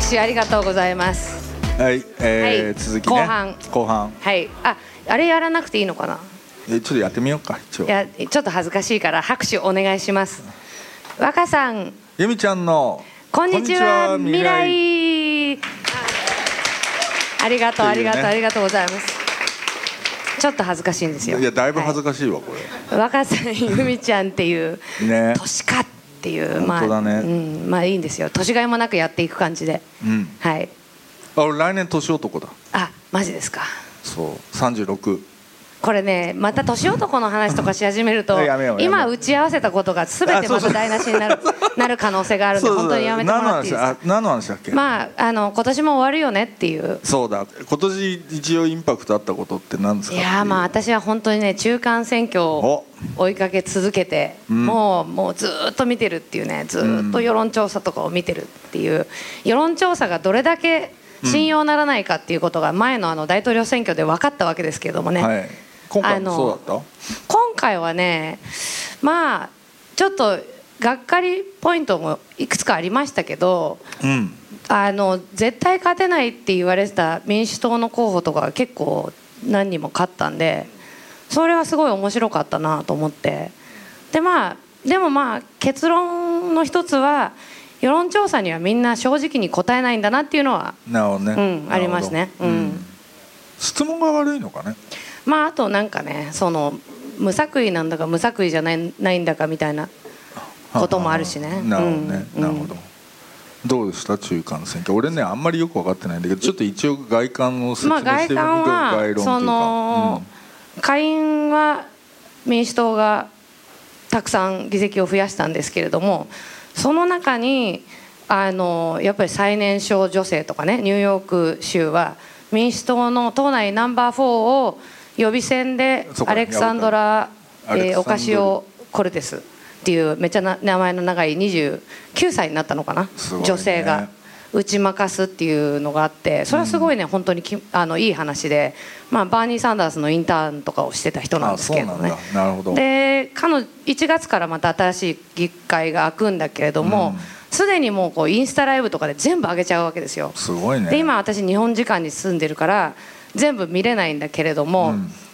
拍手ありがとうございます。 はい、 はい、 続きね。後半。 はい。あれやらなくていいのかな。 ちょっとやってみようか一応。 いや、ちょっと恥ずかしいから拍手お願いします。若さん。 由美ちゃんのこんにちは未来。ありがとう、ありがとう、ありがとうございます。ちょっと恥ずかしいんですよ。 いや、だいぶ恥ずかしいわこれ。 若さん由美ちゃんっていうね。 年かっていう、 本当だね。 まあいいんですよ。年がいもなくやっていく感じで。はい。 俺来年年男だ。 マジですか。 そう、36。 これね、また年男の話とかし始めると今打ち合わせたことが全てまた台無しになる可能性があるんで、本当にやめてもらっていいですか。 何の話だっけ。 まあ今年も終わるよねっていう。 そうだ、今年一応インパクトあったことって何ですか。 いや、まあ私は本当にね、中間選挙を追いかけ続けて、もうずっと見てるっていうね、ずっと世論調査とかを見てるっていう、世論調査がどれだけ信用ならないかっていうことが前の大統領選挙で分かったわけですけれどもね。 はい、今回もそうだった。 今回はね、まあちょっとがっかりポイントもいくつかありましたけど、絶対勝てないって言われてた民主党の候補とか結構何人も勝ったんで、それはすごい面白かったなと思って。でも結論の一つは、世論調査にはみんな正直に答えないんだなっていうのはありますね。 質問が悪いのかね。 あとなんかね、無作為なんだか無作為じゃないんだかみたいなこともあるしね。 なるほどね、なるほど。どうでした中間選挙。俺ね、あんまりよく分かってないんだけど、ちょっと一応外観を説明してみる。概論というか、 下院は民主党がたくさん議席を増やしたんですけれども、その中にやっぱり最年少女性とかね、ニューヨーク州は民主党の党内ナンバー4を予備選でアレクサンドラ・オカシオ・コルテスっていうめっちゃ名前の長い29歳になったのかな、女性が打ち負かすっていうのがあって、それはすごいね、本当にいい話で、バーニー・サンダースのインターンとかをしてた人なんですけどね。 なるほど。 で1月からまた新しい議会が開くんだけれども、すでにもうインスタライブとかで全部上げちゃうわけですよ。 すごいね。 で今私日本時間に住んでるから全部見れないんだけれども、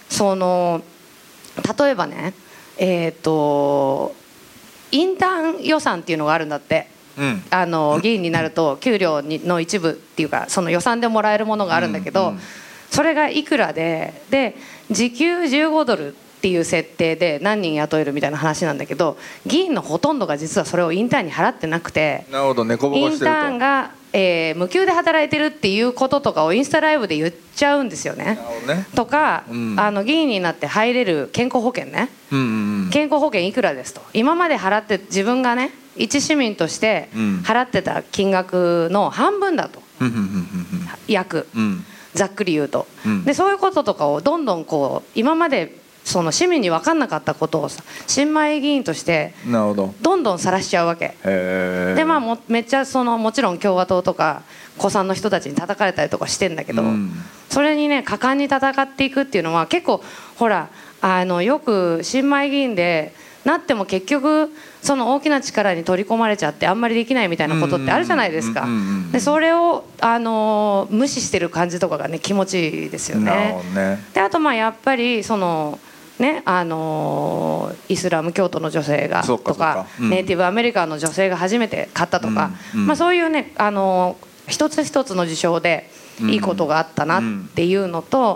例えばね、インターン予算っていうのがあるんだって。議員になると給料の一部っていうか、その予算でもらえるものがあるんだけど、それがいくらで時給15ドルっていう設定で何人雇えるみたいな話なんだけど、議員のほとんどが実はそれをインターンに払ってなくて、 なるほど、猫ぼこしてると。 インターンが無給で働いてるっていうこととかをインスタライブで言っちゃうんですよね。とか、議員になって入れる健康保険ね、健康保険いくらですと、今まで払って自分がね一市民として払ってた金額の半分だと、約ざっくり言うと、でそういうこととかをどんどん今までその市民に分かんなかったことを新米議員としてどんどん晒しちゃうわけで、めっちゃもちろん共和党とか古参の人たちに叩かれたりとかしてんだけど、それにね果敢に戦っていくっていうのは結構ほらよく新米議員でなっても結局その大きな力に取り込まれちゃってあんまりできないみたいなことってあるじゃないですか。でそれを無視してる感じとかがね気持ちいいですよね。であとやっぱりね、イスラム教徒の女性がとか、ネイティブアメリカンの女性が初めて買ったとか、そういうね一つ一つの事象でいいことがあったなっていうのと、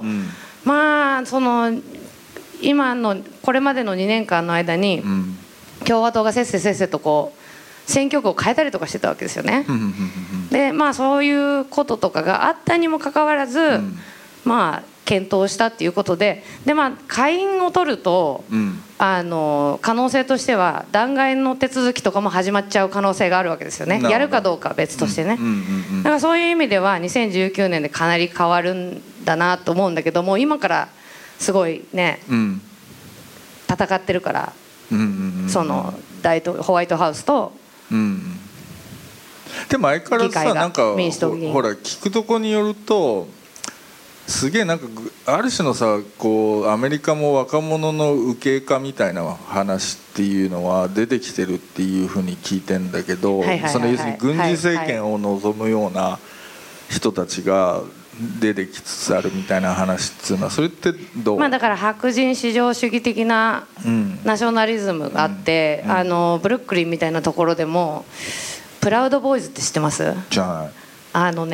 今のこれまでの2年間の間に共和党がせっせと選挙区を変えたりとかしてたわけですよね。でそういうこととかがあったにもかかわらず、検討したっていうことで、下院を取ると、可能性としては弾劾の手続きとかも始まっちゃう可能性があるわけですよね。やるかどうかは別としてね。だからそういう意味では2019年でかなり変わるんだなと思うんだけども、今からすごいね、戦ってるから、ホワイトハウスとでも相変わらずさ、なんかほら聞くとこによるとすげえなんかある種のさこうアメリカも若者の右傾化みたいな話っていうのは出てきてるっていうふうに聞いてんだけど、その要するに軍事政権を望むような人たちが出てきつつあるみたいな話っていうのはそれってどう？ まあだから白人至上主義的なナショナリズムがあって、ブルックリンみたいなところでもプラウドボーイズって知ってます？ じゃない。 バイスニ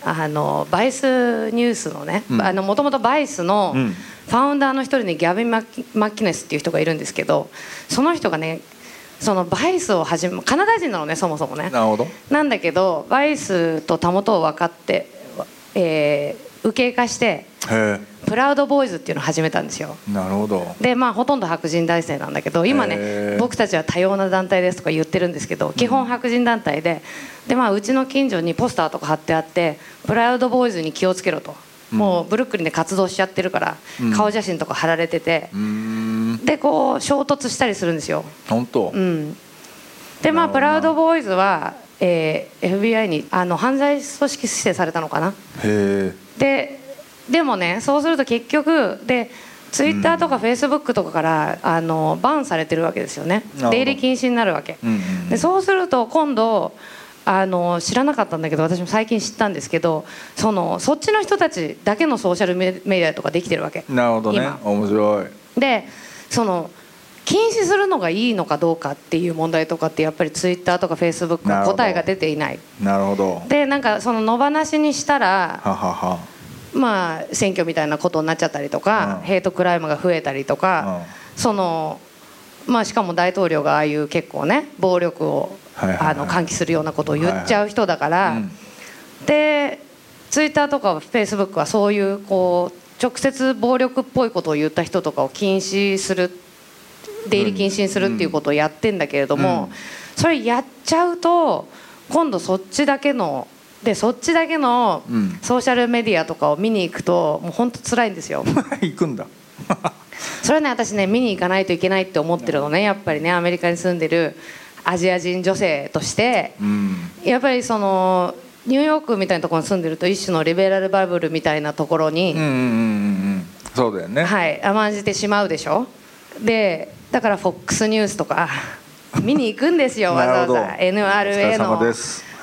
ュースのね、もともとバイスのファウンダーの一人にギャビン・マッキネスっていう人がいるんですけど、その人がねそのバイスを始めカナダ人なのねそもそもね。 なるほど。 なんだけどバイスとたもとを分かって、右傾化してプラウドボーイズっていうのを始めたんですよ。 なるほど。 でまあほとんど白人男性なんだけど、今ね僕たちは多様な団体ですとか言ってるんですけど、基本白人団体で、まあうちの近所にポスターとか貼ってあって、プラウドボーイズに気をつけろと、もうブルックリンで活動しちゃってるから、顔写真とか貼られてて、でこう衝突したりするんですよ。 本当。 でまあプラウドボーイズは、FBI に犯罪組織指定されたのかな。でもねそうすると結局でツイッターとかフェイスブックとかからバンされてるわけですよね。出入り禁止になるわけ、でそうすると今度知らなかったんだけど私も最近知ったんですけど、そっちの人たちだけのソーシャルメディアとかできてるわけ。 なるほどね。面白い。 で禁止するのがいいのかどうかっていう問題とかってやっぱりツイッターとかフェイスブックは答えが出ていない。 なるほど。でなんか野放しにしたらまあ選挙みたいなことになっちゃったりとか、ヘイトクライムが増えたりとか、まあしかも大統領がああいう結構ね暴力を喚起するようなことを言っちゃう人だから、でツイッターとかフェイスブックはそういう直接暴力っぽいことを言った人とかを禁止する、出入り禁止にするっていうことをやってんだけれども、それやっちゃうと今度そっちだけのソーシャルメディアとかを見に行くともう本当辛いんですよ。 行くんだ。 それはね私ね見に行かないといけないって思ってるのね。やっぱりねアメリカに住んでるアジア人女性として、やっぱりニューヨークみたいなところに住んでると一種のリベラルバブルみたいなところにそうだよね、 はい、甘んじてしまうでしょ。でだから FOX ニュースとか見に行くんですよわざわざ NRA のウ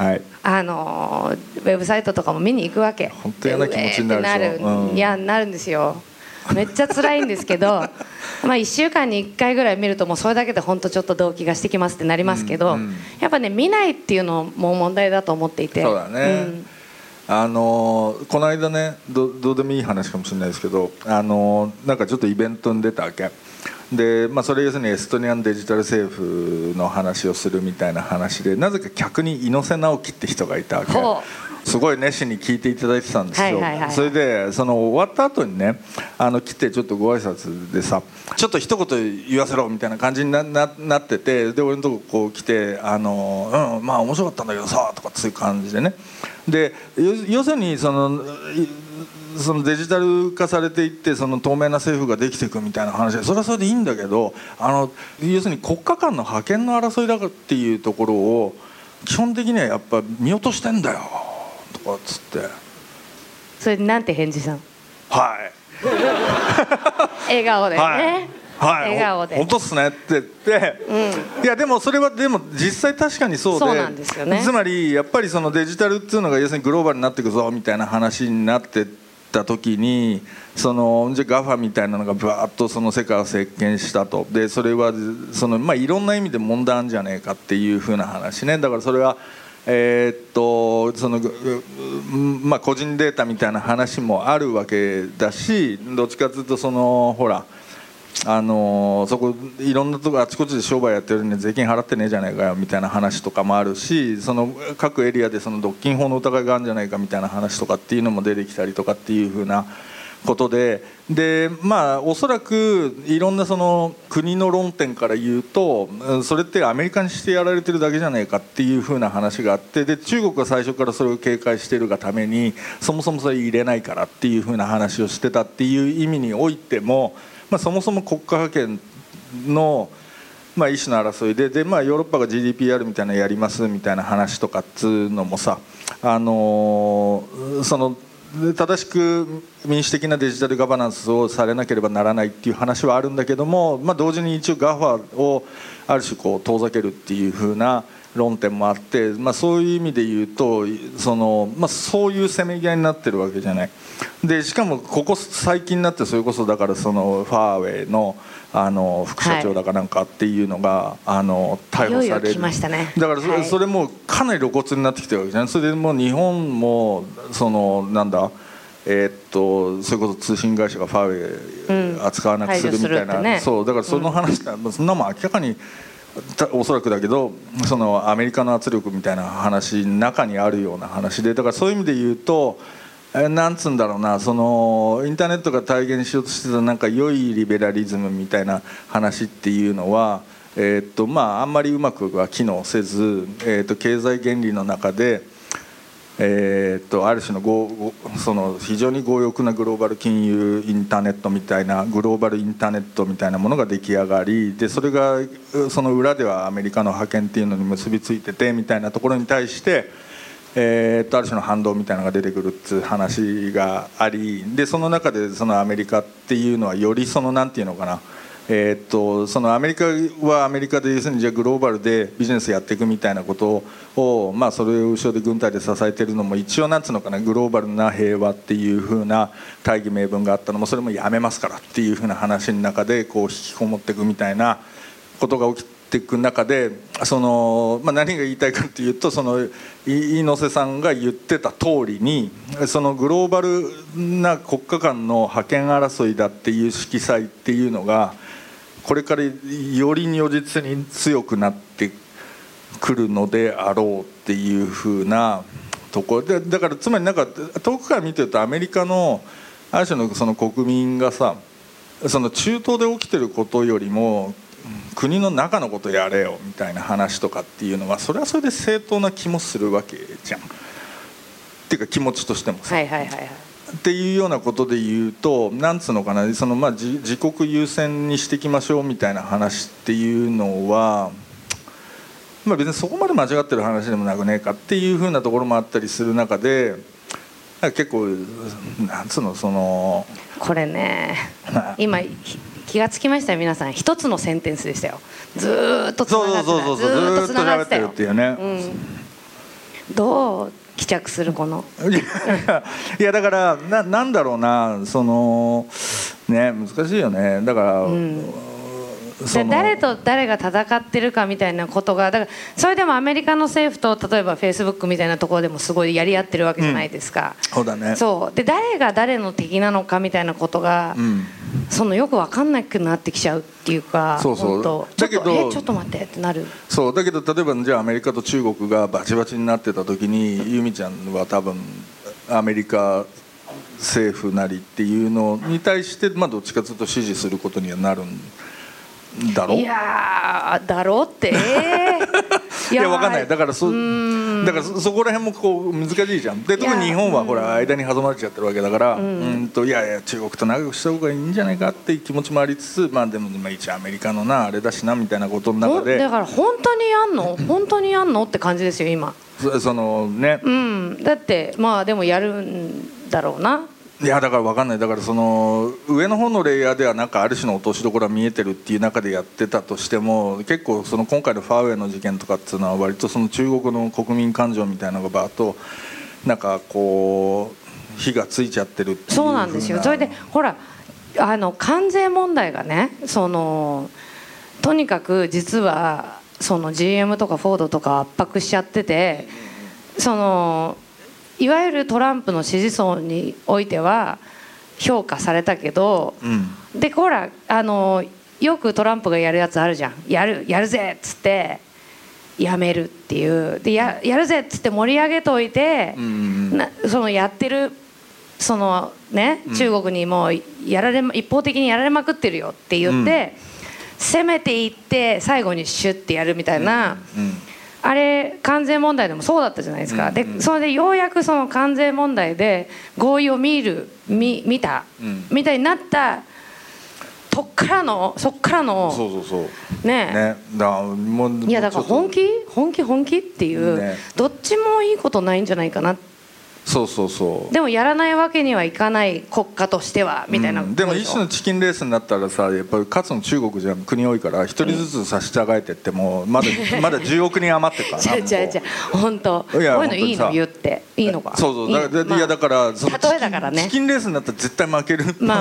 ェブサイトとかも見に行くわけ。 本当嫌な気持ちになるでしょ。 いやなるんですよ。めっちゃ辛いんですけどまあ1週間に1回ぐらい見るともうそれだけで本当ちょっと動機がしてきますってなりますけど、やっぱね見ないっていうのも問題だと思っていて。 そうだね、この間ね どうでもいい話かもしれないですけどなんかちょっとイベントに出たわけで、それ要するにエストニアンデジタル政府の話をするみたいな話で、なぜか客に猪瀬直樹って人がいたわけ。すごい熱心に聞いていただいてたんですよ。それで終わった後にね来てちょっとご挨拶でさ、ちょっと一言言わせろみたいな感じに なってて、で俺のとここう来てまあ面白かったんだけどさとかそういう感じでね。で要するにそのデジタル化されていって透明な政府ができていくみたいな話で、それはそれでいいんだけど要するに国家間の覇権の争いだっていうところを基本的にはやっぱ見落としてんだよとかっつって。 それなんて返事したの？ はい笑顔でね、 はい、 笑顔で本当っすねって言って、いやでもそれはでも実際確かにそうで、 そうなんですよね。 つまりやっぱりデジタルっていうのが要するにグローバルになっていくぞみたいな話になってた時にじゃあ GAFA みたいなのがバーッと世界を席巻したと。でそれはいろんな意味で問題あるんじゃねえかっていう風な話ね。だからそれは個人データみたいな話もあるわけだし、どっちかというとほらそこいろんなとこあちこちで商売やってるのに税金払ってねえじゃないかよみたいな話とかもあるし、各エリアで独禁法の疑いがあるんじゃないかみたいな話とかっていうのも出てきたりとかっていうふうなことで、おそらくいろんな国の論点から言うとそれってアメリカにしてやられてるだけじゃないかっていうふうな話があって、で中国は最初からそれを警戒してるがためにそもそもそれ入れないからっていうふうな話をしてたっていう意味においても、そもそも国家覇権の一種の争いで、ヨーロッパが GDPR みたいなのやりますみたいな話とかっつうのもさ、 正しく民主的なデジタルガバナンスをされなければならないっていう話はあるんだけども、同時に一応 GAFA をある種こう遠ざけるっていう風な論点もあって、そういう意味で言うとそういうせめぎ合いになってるわけじゃない。でしかもここ最近になってそれこそだからそのファーウェイの副社長だかなんかっていうのが逮捕される。 いよいよ来ましたね。 だからそれもかなり露骨になってきてるわけじゃない。それでもう日本もなんだそれこそ通信会社がファーウェイ扱わなくするみたいな、そうだからその話がそんなもん明らかにおそらくだけどそのアメリカの圧力みたいな話中にあるような話で、だからそういう意味で言うとなんつうんだろうな、そのインターネットが体現しようとしてたなんか良いリベラリズムみたいな話っていうのはあんまりうまくは機能せず、経済原理の中である種のその非常に強欲なグローバル金融インターネットみたいなグローバルインターネットみたいなものが出来上がりで、それがその裏ではアメリカの覇権っていうのに結びついててみたいなところに対してある種の反動みたいなのが出てくるっていう話がありで、その中でそのアメリカっていうのはよりそのなんていうのかな、そのアメリカはアメリカで要するにじゃあグローバルでビジネスやっていくみたいなことをそれを後ろで軍隊で支えてるのも一応なんつうのかな、グローバルな平和っていう風な大義名分があったのもそれもやめますからっていう風な話の中でこう引きこもっていくみたいなことが起きていく中で何が言いたいかっていうと、その猪瀬さんが言ってた通りにそのグローバルな国家間の覇権争いだっていう色彩っていうのがこれからより如実に強くなってくるのであろうっていう風なところで、だからつまりなんか遠くから見てるとアメリカのある種のその国民がさ、その中東で起きてることよりも国の中のことやれよみたいな話とかっていうのはそれはそれで正当な気もするわけじゃん。っていうか気持ちとしてもさ。っていうようなことで言うとなんつうのかな、その自国優先にしていきましょうみたいな話っていうのは、別にそこまで間違ってる話でもなくねえかっていうふうなところもあったりする中で、結構なんつうのそのこれね今気がつきましたよ皆さん、一つのセンテンスでしたよ。ずーっとつながってた、ずーっとつながってたよっていうね、どう帰着するこのいやだからなんだろうな、そのね難しいよね。だから、 で誰と誰が戦ってるかみたいなことが、だからそれでもアメリカの政府と例えばフェイスブックみたいなところでもすごいやり合ってるわけじゃないですか、 そうだね。 そうで誰が誰の敵なのかみたいなことが、そのよく分かんなくなってきちゃうっていうか、 そうだけどちょっと待ってってなる。 そうだけど例えばじゃあアメリカと中国がバチバチになってた時に由美ちゃんは多分アメリカ政府なりっていうのに対してどっちかというと支持することにはなるんだろう。 いやだろうっていや分かんない。だからそこら辺もこう難しいじゃん。で特に日本はほら間に挟まれちゃってるわけだから、いや中国と仲良くした方がいいんじゃないかっていう気持ちもありつつ、でも一応アメリカのあれだしなみたいなことの中で、 だから本当にやんの本当にやんのって感じですよ今。 そのね、 だってでもやるんだろうな。 いやだから分かんない。だからその上の方のレイヤーではなんかある種の落としどころが見えてるっていう中でやってたとしても、結構その今回のファーウェイの事件とかっていうのは割とその中国の国民感情みたいなのがバーッとなんかこう火がついちゃってるっていう。 そうなんですよ。それでほら関税問題がね、とにかく実はその GM とかフォードとか圧迫しちゃってて、いわゆるトランプの支持層においては評価されたけど、でほらよくトランプがやるやつあるじゃん。やるぜっつってやめるっていうで、やるぜっつって盛り上げといて、そのやってるそのね、中国にもう一方的にやられまくってるよって言って、攻めていって最後にシュッてやるみたいな、あれ関税問題でもそうだったじゃないですか。でそれでようやくその関税問題で合意を見た、みたいになったそっからのねいやだから本気っていう、どっちもいいことないんじゃないかなっそうそうそう。 でもやらないわけにはいかない国家としてはみたいな、 でも一種のチキンレースになったらさ、やっぱり勝つの中国じゃん、国多いから一人ずつ差し違えてってもまだ10億人余ってるからな。 じゃ本当こういうのいいの言っていいのか。 そうそういやだからその例えだからね、 チキンレースになったら絶対負けるわけで、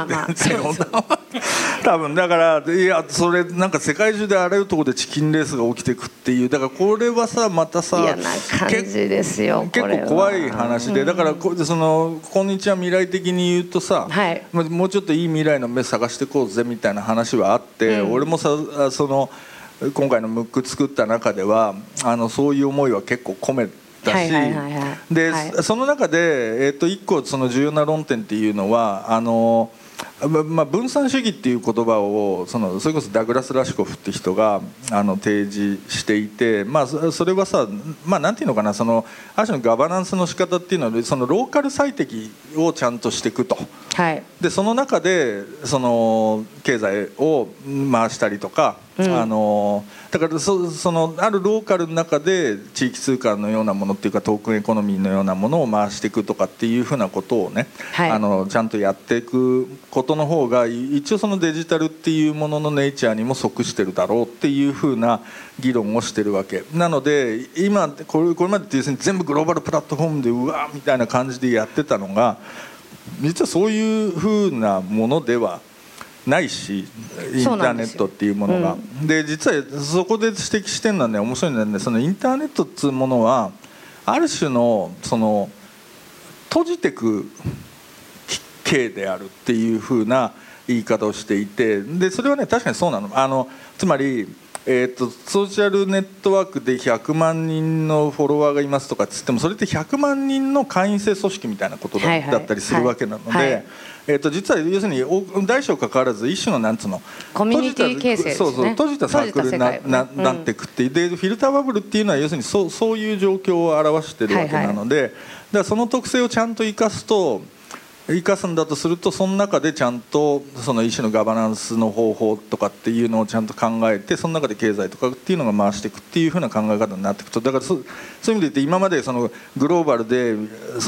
多分だからいやそれなんか世界中であらゆるところでチキンレースが起きていくっていう、だからこれはさまたさ嫌な感じですよ。 結構怖い話で、だからそのこんにちは未来的に言うとさ、 はい、 もうちょっといい未来の目探していこうぜみたいな話はあって、俺もさその今回のムック作った中ではそういう思いは結構込めたし、で、その中で一個その重要な論点っていうのは分散主義っていう言葉をそれこそダグラス・ラシコフって人が提示していて、それはさ、なんていうのかな、ある種のガバナンスの仕方っていうのはそのローカル最適をちゃんとしていくと、はい、でその中で経済を回したりとか、だからあるローカルの中で地域通貨のようなものっていうかトークンエコノミーのようなものを回していくとかっていうふうなことをね、はい、ちゃんとやっていくことの方が一応そのデジタルっていうもののネイチャーにも即してるだろうっていうふうな議論をしてるわけなので、今これまでって全部グローバルプラットフォームでうわーみたいな感じでやってたのが実はそういうふうなものではないし、インターネットっていうものが、で実はそこで指摘してるのはね、面白いのはね、そのインターネットっていうものはある種の閉じてく系であるっていう風な言い方をしていて、でそれはね確かにそうなの。つまりソーシャルネットワークで100万人のフォロワーがいますとかっつっても、それって100万人の会員制組織みたいなことだったりするわけなので、実は要するに大小関わらず一種のなんつうのコミュニティ形成ですね。 閉じたサークルになっていくっていう、でフィルターバブルっていうのは要するにそういう状況を表しているわけなので、だからその特性をちゃんと生かすんだとすると、その中でちゃんとその一種のガバナンスの方法とかっていうのをちゃんと考えて、その中で経済とかっていうのが回していくっていう風な考え方になっていくと、だからそういう意味で言って今までグローバルで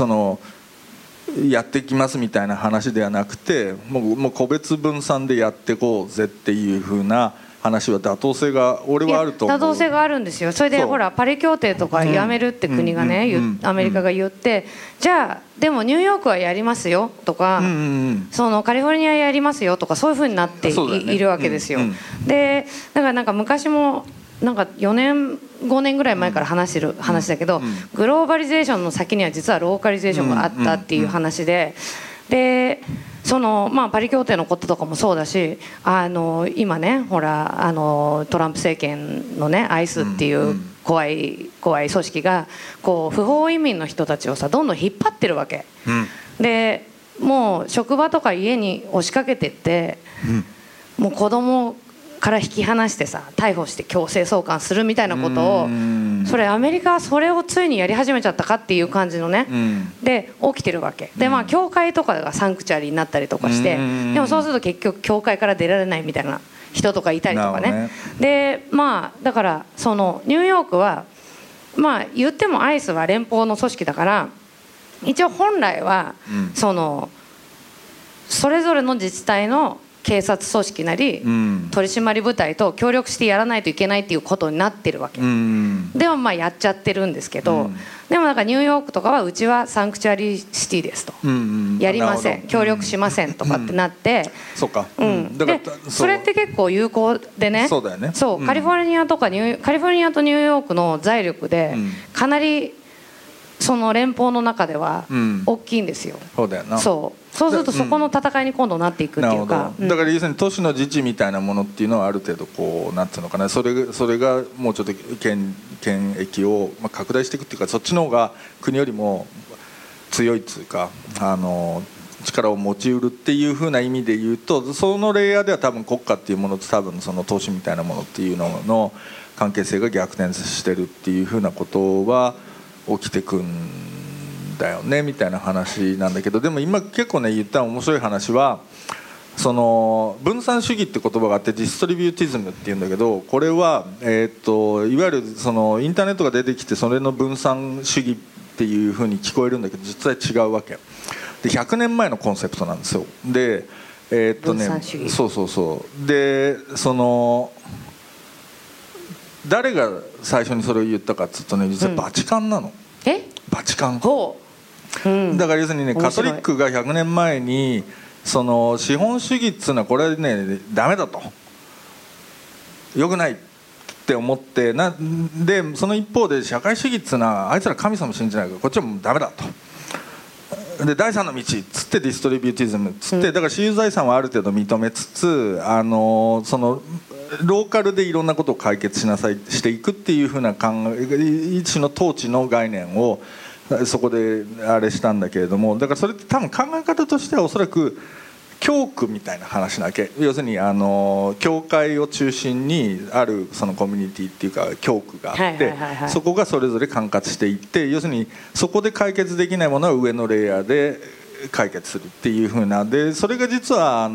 やっていきますみたいな話ではなくて、もう個別分散でやっていこうぜっていう風な話は妥当性が俺はあると思う。 妥当性があるんですよ。それでほらパリ協定とかやめるって国がね、アメリカが言って、じゃあでもニューヨークはやりますよとか、カリフォルニアやりますよとか、そういう風になっているわけですよ。でだからなんか昔もなんか4年5年ぐらい前から話してる話だけど、グローバリゼーションの先には実はローカリゼーションがあったっていう話で、パリ協定のこととかもそうだし、今ねほらトランプ政権のねアイスっていう怖い組織がこう不法移民の人たちをさどんどん引っ張ってるわけ、でもう職場とか家に押しかけてって、もう子供から引き離してさ逮捕して強制送還するみたいなことを、それアメリカはそれをついにやり始めちゃったかっていう感じのね、で起きてるわけで、教会とかがサンクチュアリになったりとかして、でもそうすると結局教会から出られないみたいな人とかいたりとかね。でだからニューヨークは言ってもアイスは連邦の組織だから、一応本来はそれぞれの自治体の警察組織なり、取締部隊と協力してやらないといけないっていうことになってるわけ、でもやっちゃってるんですけど、でもなんかニューヨークとかはうちはサンクチュアリシティですと、やりません、協力しませんとかってなって、でそれって結構有効でね、そうカリフォルニアとニューヨークの財力でかなりその連邦の中では大きいんですよ。そうするとそこの戦いに今度なっていくっていうか、 だから要するに都市の自治みたいなものっていうのはある程度こうなんていうのかな、それがもうちょっと権益を拡大していくっていうか、そっちの方が国よりも強いっていうか力を持ちうるっていう風な意味で言うと、そのレイヤーでは多分国家っていうものと多分その投資みたいなものっていうのの関係性が逆転してるっていう風なことは起きてくんだよねみたいな話なんだけど、でも今結構ね言った面白い話は、分散主義って言葉があってディストリビューティズムっていうんだけど、これはいわゆるインターネットが出てきてそれの分散主義っていうふうに聞こえるんだけど実際違うわけで、100年前のコンセプトなんですよ。で分散主義、 そうで誰が最初にそれを言ったかっつうとね、実はバチカンなの。バチカン。だから要するにね、カトリックが100年前にその資本主義っつうのはこれねダメだと、よくないって思ってでその一方で社会主義っつうのはあいつら神様信じないからこっちはもうダメだと。で第三の道っつってディストリビューティズムっつって、だから私有財産はある程度認めつつそのローカルでいろんなことを解決していくっていうふうな一種の統治の概念をそこであれしたんだけれども、だからそれって多分考え方としてはおそらく教区みたいな話なわけ。要するに教会を中心にあるそのコミュニティっていうか教区があって、そこがそれぞれ管轄していって、要するにそこで解決できないものは上のレイヤーで解決するっていうふうなで、それが実は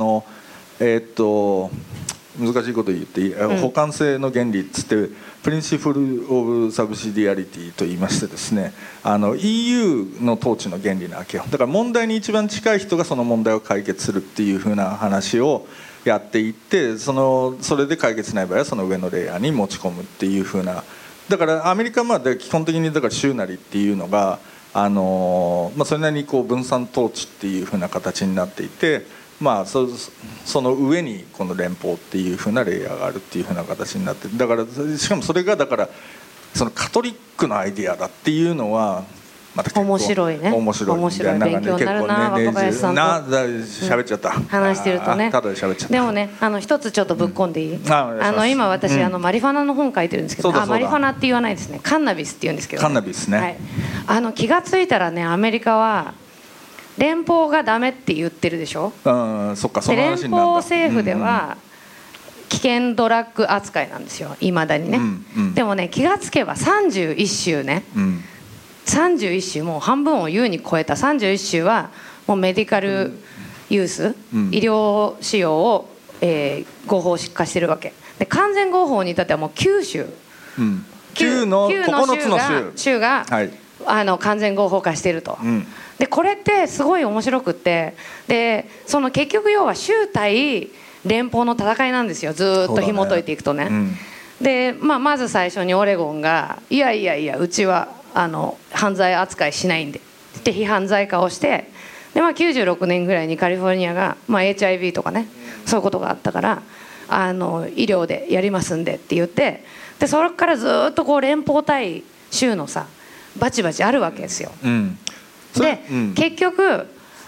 難しいこと言っていい、補完性の原理っつってプリンシプル・オブ・サブシディアリティと言いましてですね、EU の統治の原理なわけよ。だから問題に一番近い人がその問題を解決するっていうふうな話をやっていって、それで解決しない場合はその上のレイヤーに持ち込むっていうふうな。だからアメリカは基本的にだから州なりっていうのがそれなりにこう分散統治っていうふうな形になっていて、その上にこの連邦っていう風なレイヤーがあるっていう風な形になってる。だからしかもそれがだからそのカトリックのアイディアだっていうのはまた結構面白いね。 面白い勉強になるな、若林さんと喋っちゃった、 話してるとね。 ただで喋っちゃった。 でもね一つちょっとぶっ込んでいい？今私マリファナの本書いてるんですけど、マリファナって言わないですね、カンナビスって言うんですけど、 カンナビスね、 気がついたらねアメリカは連邦がダメって言ってるでしょ。 そっか、その話になるんだ。 連邦政府では危険ドラッグ扱いなんですよ、いまだにね。でもね気がつけば31州ね、31州もう半分を優に超えた31州はもうメディカルユース、医療使用を、合法化してるわけで、完全合法に至ってはもう9州、 9の9つの州が、完全合法化してると。でこれってすごい面白くって、でその結局要は州対連邦の戦いなんですよ、ずっと紐解いていくとね。で、まず最初にオレゴンがいやうちは犯罪扱いしないんでって非犯罪化をして、で、96年ぐらいにカリフォルニアが、HIV とかねそういうことがあったから医療でやりますんでって言って、でそれからずっとこう連邦対州のさバチバチあるわけですよ。で、結局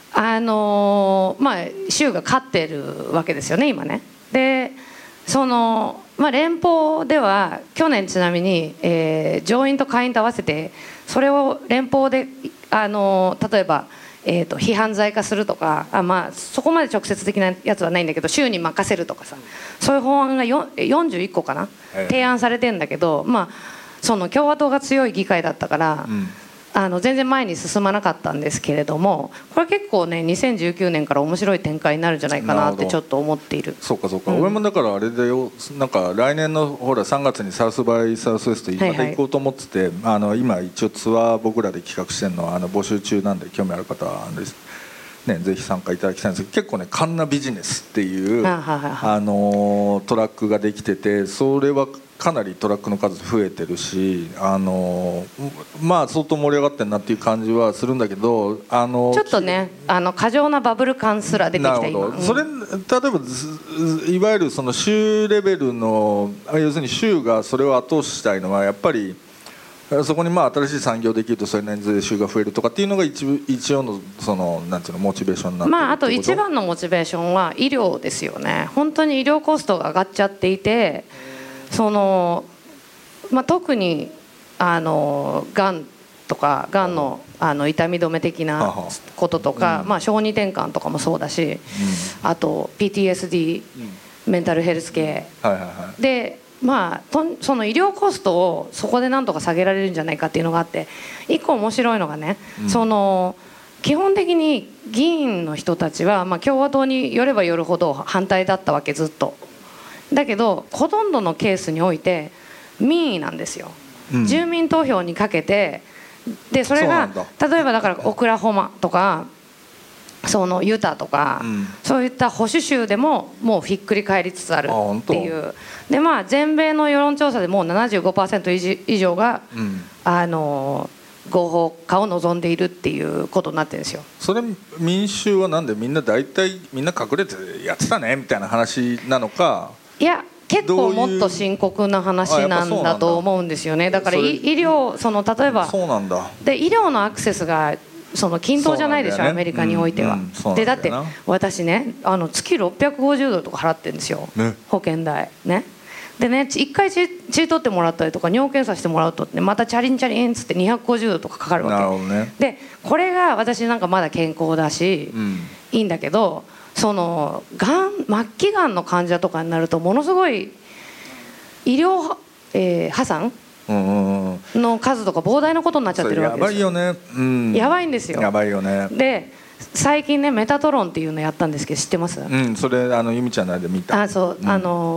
州が勝ってるわけですよね今ね。で連邦では去年ちなみに、上院と下院と合わせてそれを連邦で例えば、非犯罪化するとかそこまで直接的なやつはないんだけど州に任せるとかさ、そういう法案が41個かな提案されてんだけど、その共和党が強い議会だったから、全然前に進まなかったんですけれども、これ結構ね2019年から面白い展開になるんじゃないかなってちょっと思っている。 そうか、俺もだからあれだよ、なんか来年のほら3月にサウスバイサウスウェストまた行こうと思ってて、今一応ツアー僕らで企画してるのは募集中なんで、興味ある方はぜひ参加いただきたいんですけど、結構ねカンナビジネスっていうトラックができてて、それはかなりトラックの数増えてるし、相当盛り上がってるなっていう感じはするんだけど、ちょっとね過剰なバブル感すら出てきた今。 それ例えばいわゆるその州レベルの要するに州がそれを後押ししたいのはやっぱりそこに新しい産業できるとそれなりに税収が増えるとかっていうのが一応のそのなんていうのモチベーションになってるってこと。 あと一番のモチベーションは医療ですよね。本当に医療コストが上がっちゃっていて、特にがんとかがんの痛み止め的なこととか、小児転換とかもそうだし、あと PTSD、メンタルヘルス系で、その医療コストをそこでなんとか下げられるんじゃないかっていうのがあって、一個面白いのがね、基本的に議員の人たちは、共和党によればよるほど反対だったわけ、ずっと。だけどほとんどのケースにおいて民意なんですよ、住民投票にかけてでそれが例えばだからオクラホマとかそのユタとか、そういった保守州でももうひっくり返りつつあるっていう。でまあ全米の世論調査でもう 75% 以上が、合法化を望んでいるっていうことになってるんですよ。 それ民衆はなんでみんな大体みんな隠れてやってたねみたいな話なのか。 いや結構もっと深刻な話なんだと思うんですよね。だから医療その例えばそうなんだ。 で医療のアクセスがその均等じゃないでしょ、アメリカにおいては。でだって私ね月650ドルとか払ってるんですよ、保険代ね。でね1回血取ってもらったりとか尿検査してもらうと、ね、またチャリンチャリンっつって250ドルとかかかるわけ、でこれが私なんかまだ健康だし、いいんだけどその末期がんの患者とかになるとものすごい医療、破産の数とか膨大なことになっちゃってるわけですよ。 やばいよね、 やばいんですよ。 やばいよね。 で最近ねメタトロンっていうのやったんですけど知ってます？ それ由美ちゃんので見た。 そう、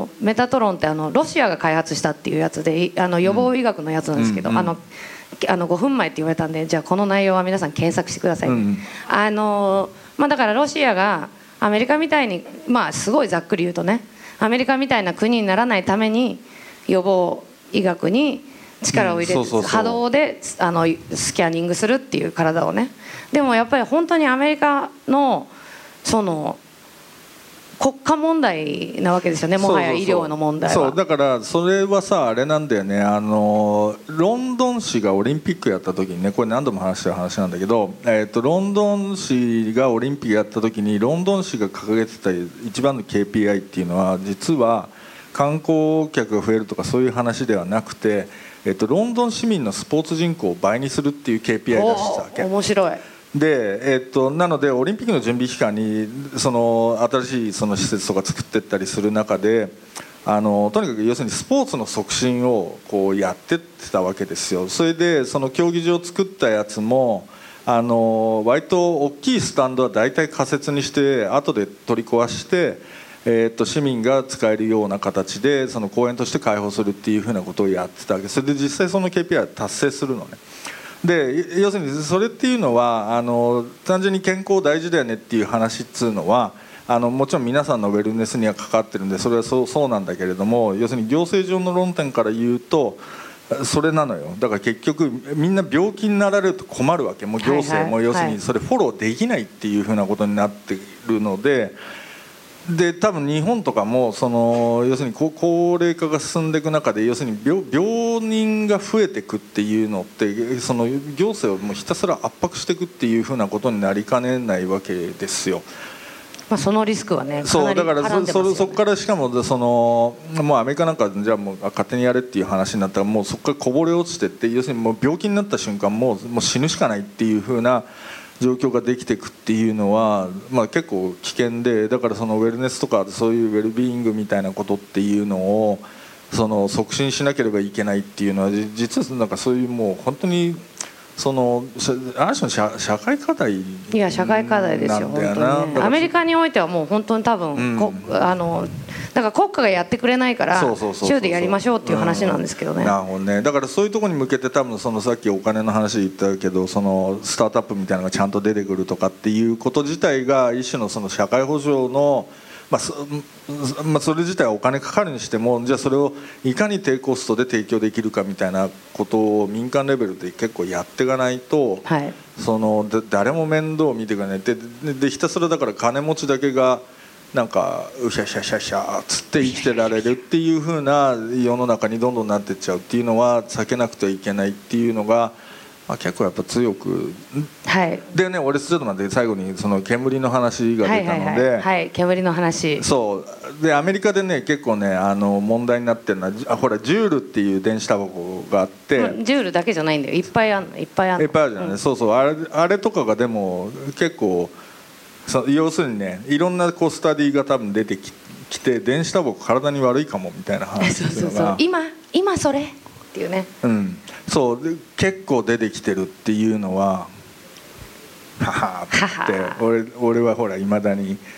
メタトロンってロシアが開発したっていうやつで予防医学のやつなんですけど、5分前って言われたんでじゃあこの内容は皆さん検索してください、だからロシアがアメリカみたいにすごいざっくり言うとねアメリカみたいな国にならないために予防医学に力を入れて波動でスキャニングするっていう体をね。でもやっぱり本当にアメリカのその国家問題なわけですよね、もはや医療の問題は。 そうだからそれはさあれなんだよね、ロンドン市がオリンピックやった時にね、これ何度も話してる話なんだけど、ロンドン市がオリンピックやった時にロンドン市が掲げてた一番の KPI っていうのは実は観光客が増えるとかそういう話ではなくて、ロンドン市民のスポーツ人口を倍にするっていう KPI 出したわけ。 面白い。 でなのでオリンピックの準備期間に新しい施設とか作っていったりする中でとにかく要するにスポーツの促進をこうやってってたわけですよ。それでその競技場を作ったやつも割と大きいスタンドは大体仮設にして後で取り壊して市民が使えるような形でその公園として開放するっていうふうなことをやってたわけ。それで実際その KPI は達成するのね。で要するにそれっていうのは単純に健康大事だよねっていう話っつうのはもちろん皆さんのウェルネスには関わってるんでそれはそうなんだけれども、要するに行政上の論点から言うとそれなのよ。だから結局みんな病気になられると困るわけ。もう行政も要するにそれフォローできないっていうふうなことになっているので。で多分日本とかも要するに高齢化が進んでいく中で要するに病人が増えていくっていうのって行政をもうひたすら圧迫していくっていうふうなことになりかねないわけですよ。 そのリスクはねそうだからそこからしかももうアメリカなんかじゃあもう勝手にやれっていう話になったらもうそこからこぼれ落ちてって要するにもう病気になった瞬間もう死ぬしかないっていうふうな状況ができていくっていうのは、結構危険で、だからそのウェルネスとかそういうウェルビーイングみたいなことっていうのを促進しなければいけないっていうのは実はなんかそういうもう本当にある種の社会課題なんだよな。 いや社会課題ですよ本当にね。アメリカにおいてはもう本当に多分、だから国家がやってくれないから州でやりましょうっていう話なんですけどね。 なるほどね。だからそういうところに向けて多分さっきお金の話言ったけどスタートアップみたいなのがちゃんと出てくるとかっていうこと自体が一種の社会保障のそれ自体はお金かかるにしてもじゃあそれをいかに低コストで提供できるかみたいなことを民間レベルで結構やっていかないと、誰も面倒を見ていかないでひたすらだから金持ちだけがなんかうしゃしゃしゃしゃっつって生きてられるっていう風な世の中にどんどんなっていっちゃうっていうのは避けなくてはいけないっていうのが結構やっぱ強く、でね俺ちょっと待って最後に煙の話が出たので、 煙の話そうでアメリカでね結構ね問題になってるのはほらジュールっていう電子タバコがあって、 ジュールだけじゃないんだよいっぱいあるのいっぱいあるじゃない、そうあれとかがでも結構要するにねいろんなスタディが多分出てきて電子タバコ体に悪いかもみたいな話っていうのが今それっていうね、 そうで結構出てきてるっていうのはははって俺はほらいまだに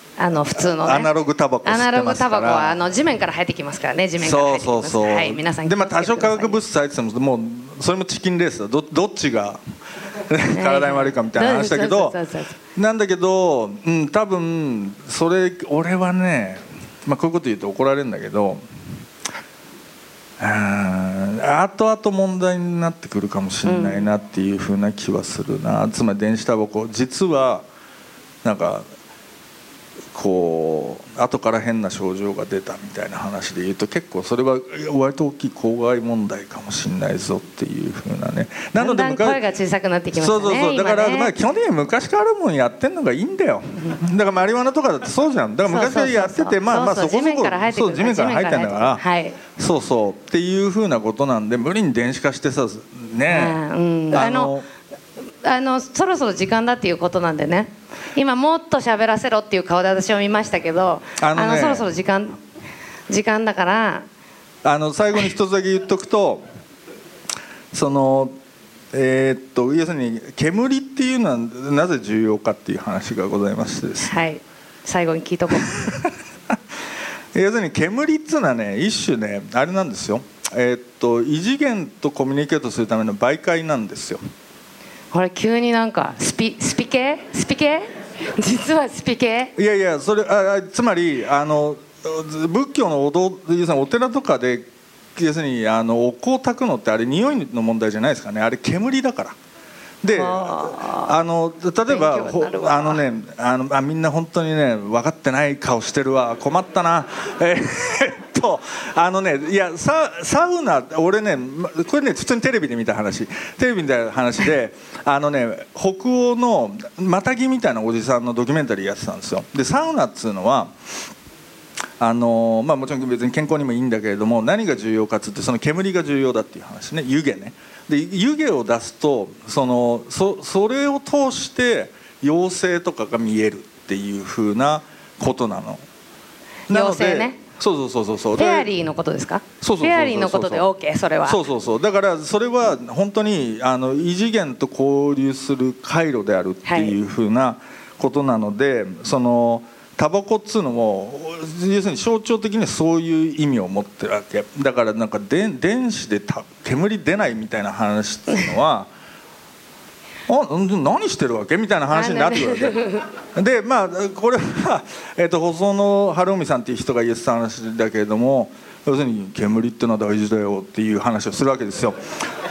普通のねアナログタバコ吸ってますから。 アナログタバコは地面から生えてきますからね。地面から生えてきます。 そうはい、皆さんで多少化学物質入っててももうそれもチキンレースだ。どっちが体に悪いかみたいな話だけど、なんだけど、多分それ俺はね、こういうこと言うと怒られるんだけど、後々問題になってくるかもしれないなっていう風な気はするな。つまり電子タバコ実はなんかこう後から変な症状が出たみたいな話で言うと、結構それは割と大きい公害問題かもしれないぞっていう風なね。 なのでだんだん声が小さくなってきましたね。 そうだから、基本的に昔からあるもんやってんのがいいんだよ。だからマリワナとかだってそうじゃん。だから昔からやってて、そこそこ地面から生えてくる。 地面から生えてんだから、 はい、 そうっていう風なことなんで、無理に電子化してさね、 そろそろ時間だっていうことなんでね、今もっと喋らせろっていう顔で私を見ましたけど、そろそろ時間だから、 最後に一つだけ言っとくと、要するに煙っていうのはなぜ重要かっていう話がございましてですね、 はい、最後に聞いとこう要するに煙っていうのはね、一種ねあれなんですよ、異次元とコミュニケートするための媒介なんですよ。 これ急になんかスピ系実はスピ系。 いやそれつまり仏教のお寺とかで要するにお香を焚くのってあれ匂いの問題じゃないですかね。あれ煙だから。で例えばみんな本当にね分かってない顔してるわ、困ったな。いやサウナ、俺ねこれね普通にテレビで見た話で北欧のマタギみたいなおじさんのドキュメンタリーやってたんですよ。でサウナっつうのはもちろん別に健康にもいいんだけれども、何が重要かっつって、その煙が重要だっていう話ね。湯気ね。で湯気を出すとそれを通して妖精とかが見えるっていう風なことなの。 妖精ね。 そうフェアリーのことですか。フェアリーのことで OK。 それはそうだからそれは本当に異次元と交流する回路であるっていう風なことなので、タバコっつうのも要するに象徴的にそういう意味を持ってるわけだから、なんか電子で煙出ないみたいな話っていうのは何してるわけみたいな話になってくるわけで、これは、細野晴臣さんっていう人が言ってた話だけれども、要するに煙ってのは大事だよっていう話をするわけですよ。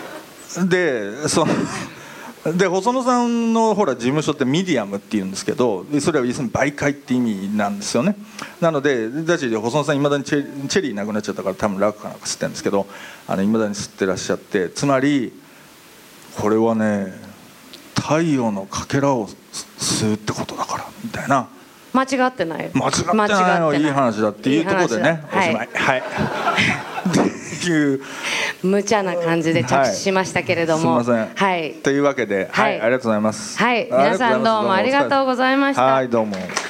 で細野さんの事務所ってミディアムっていうんですけど、それは要するに媒介って意味なんですよね。なので細野さんいまだにチェリーなくなっちゃったから多分ラクかなんか吸ってるんですけど、いまだに吸ってらっしゃって、つまりこれはね太陽のかけらを吸うってことだからみたいな。 間違ってないのいい話だっていうところでね、おしまい。はいっていう無茶な感じで着地しましたけれども、 すみません。 はい、 というわけで、ありがとうございます。 はい、皆さんどうもありがとうございました。 はい、どうも。